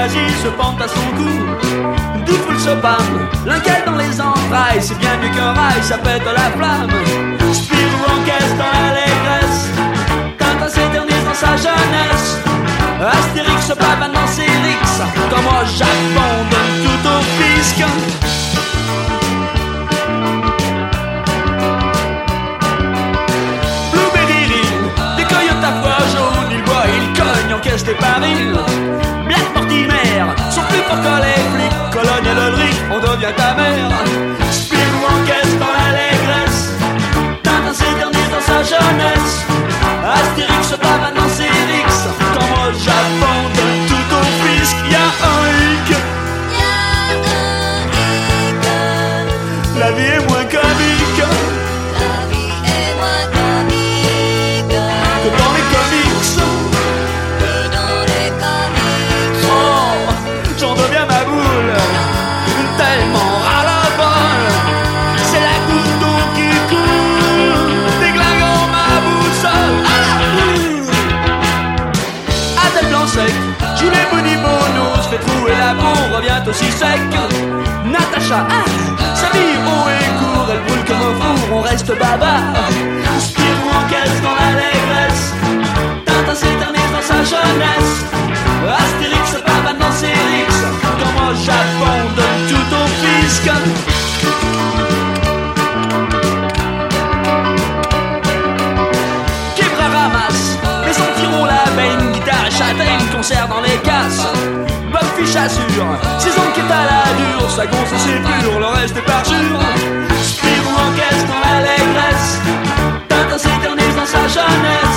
Zazie se pend à son cou. Doutful se pâme, l'inquiète dans les entrailles. C'est bien mieux qu'un rail, ça pète la flamme. Spirou encaisse dans l'allégresse. Tintin s'éternise dans sa jeunesse. Astérix se pavane dans ses rixes. Comme au Japon donne tout au fisc. Blueberry Hill, des coyotes à foie jaune. Il boit, il cogne, encaisse des barils. Black Mortimer, sont plus forts que les flics. Colonel Ulrich, on devient ta mère. Spirou encaisse dans l'allégresse. Tintin s'éternise dans sa jeunesse. Astérix se pavane dans ses rixes. Comme au Japon donne tout au fisc. Y'a un hic. La vie est moins comique. La vie est moins comique Que dans les comics. que dans les comics. Oh, j'en deviens ma boule. Tellement ras la balle. C'est la goutte d'eau qui coule. Déglinguant ma boussole. Adèle Blanc-Sec joue les bonibons, se fait trouer la peau, revient aussi sec. Natacha, sa vie haut et court, elle brûle comme un four, on reste bavard. Spirou encaisse dans l'allégresse. Tintin s'éternise dans sa jeunesse. Astérix se pavane dans ses rixes. Comme au Japon donne tout au fisc. Kebra ramasse, mais son tiro la baigne. Guitare et châtaigne, concert dans les casses. Bob Fish assure, ses ongles qui est à la dure. Sa gonce c'est pur, le reste est parjure. Spirou encaisse dans l'allégresse. Tintin s'éternise dans sa jeunesse.